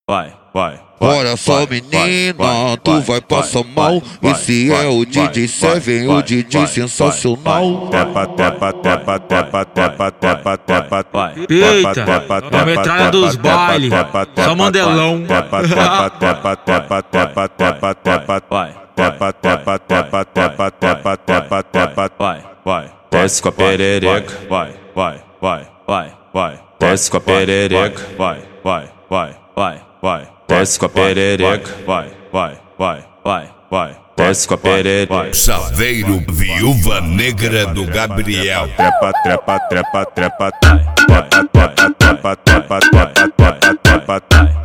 Olha só, menina, tu vai passar mal. Esse é o DJ Seven, o DJ sensacional. Eita, a metralha dos bailes, só mandelão. Desce com a perereca, desce com a perereca, desce com a perereca, desce com a perereca. Saveiro, viúva negra do Gabriel. Trepa, trepa, trepa, trepa, trepa, trepa, trepa, trepa, trepa,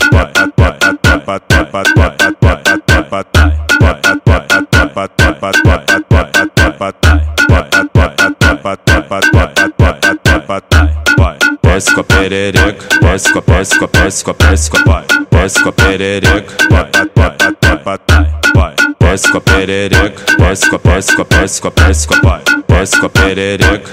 desce com a perereca, desce com a perereca, desce com a perereca, desce com a perereca, desce com a perereca, desce com a perereca, desce com a perereca, desce com a perereca,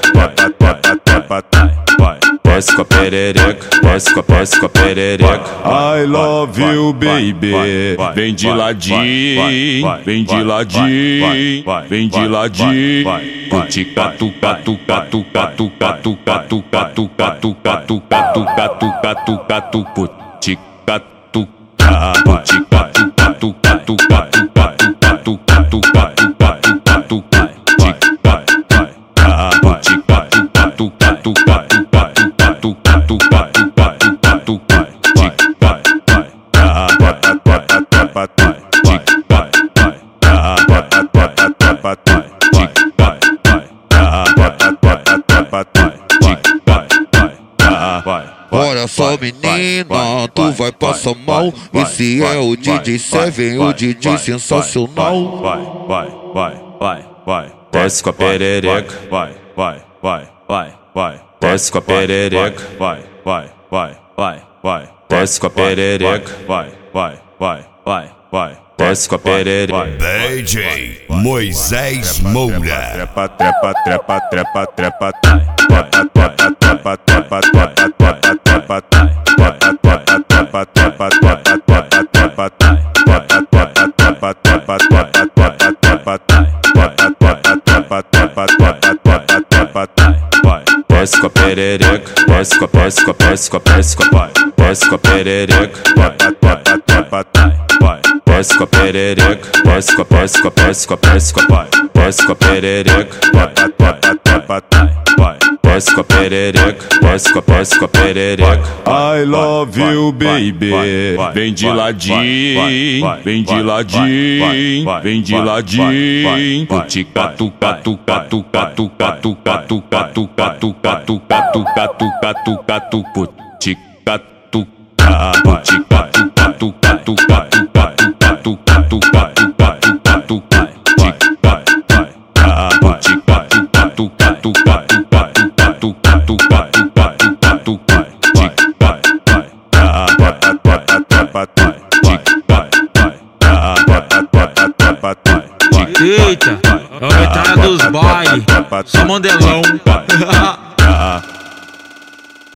desce com a perereca. I love you, baby. Vem de ladinho, vem de ladinho, vem de ladinho. Tica tu catu catu catu catu catu catu catu catu catu catu catu catu tica tu catu tica tu catu catu catu catu catu catu catu catu catu tica tica tu catu catu catu catu catu catu catu catu Olha só, menina, tu vai passar mal. Esse é o DJ Seven, o DJ sensacional. Desce com a perereca, desce com a perereca, desce com a perereca, desce com a perereca. DJ Moisés Moura. Trepa, trepa, trepa, trepa, trepa, trepa, trepa, trepa, trepa, trepa, trepa, trepa, trepa, desce com a perereca, desce com a perereca, desce com a perereca, desce com a perereca, desce com a perereca, desce com a perereca, desce com a perereca, desce com a perereca, desce com a perereca, desce com a perereca. I love you, baby. Vem de ladinho, vem de ladinho, vem de ladinho. Tica tu catu catu catu catu catu catu catu catu catu catu catu catu tica tu catu tica tu catu catu catu catu catu catu catu catu catu tica tica tu catu catu catu catu catu catu catu catu catu Eita, a metralha dos bailes, só mandelão.